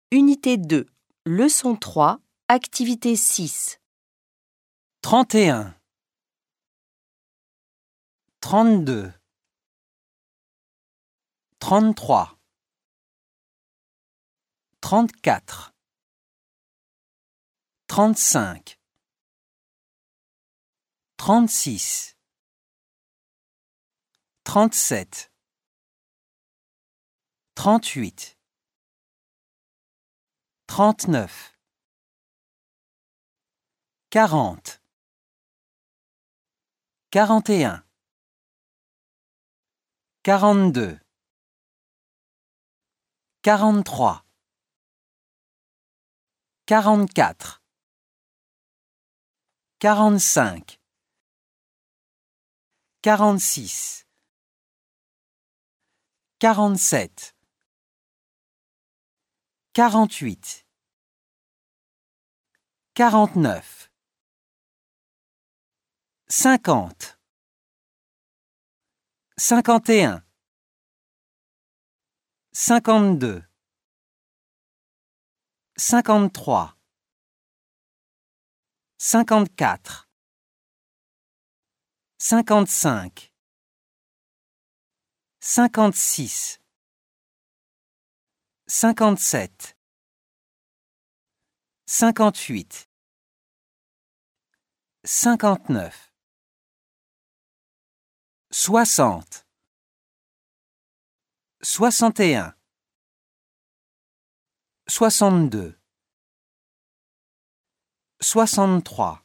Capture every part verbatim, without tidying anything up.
Unité deux, leçon trois, activité six. trente et un, trente-deux, trente-trois, trente-quatre, trente-cinq, trente-six, trente-sept, trente-huit, trente-neuf, quarante, quarante et un, quarante-deux, quarante-trois, quarante-quatre, quarante-cinq, quarante-six, quarante-sept, quarante-huit, quarante-neuf, cinquante, cinquante et un, cinquante-deux, cinquante-trois, cinquante-quatre, cinquante-cinq, cinquante-six, cinquante-sept, cinquante-huit, cinquante-neuf, soixante, soixante et un, soixante-deux, soixante-trois,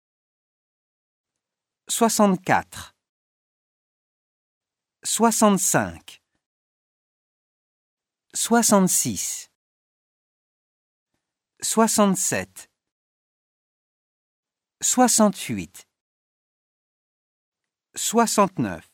soixante-quatre, soixante-cinq, soixante-six, soixante-sept, soixante-huit, soixante-neuf.